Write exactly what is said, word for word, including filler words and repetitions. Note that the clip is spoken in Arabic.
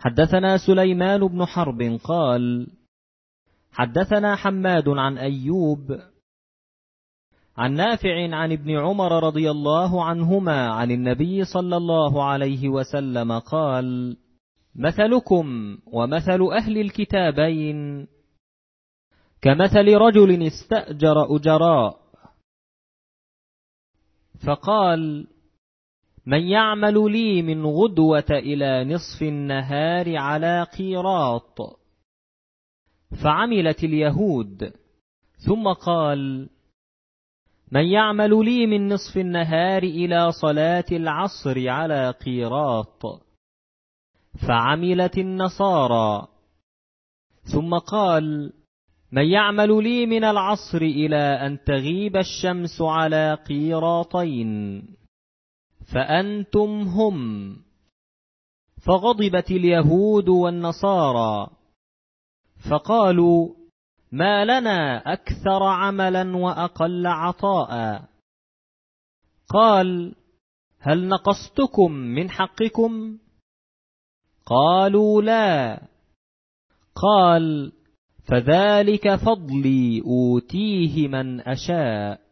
حدثنا سليمان بن حرب قال حدثنا حماد عن أيوب عن نافع عن ابن عمر رضي الله عنهما عن النبي صلى الله عليه وسلم قال: مثلكم ومثل أهل الكتابين كمثل رجل استأجر أجراء فقال: من يعمل لي من غدوة إلى نصف النهار على قيراط، فعملت اليهود. ثم قال: من يعمل لي من نصف النهار إلى صلاة العصر على قيراط، فعملت النصارى. ثم قال: من يعمل لي من العصر إلى أن تغيب الشمس على قيراطين، فأنتم هم. فغضبت اليهود والنصارى فقالوا: ما لنا أكثر عملا وأقل عطاء. قال: هل نقصتكم من حقكم؟ قالوا: لا. قال: فذلك فضلي أوتيه من أشاء.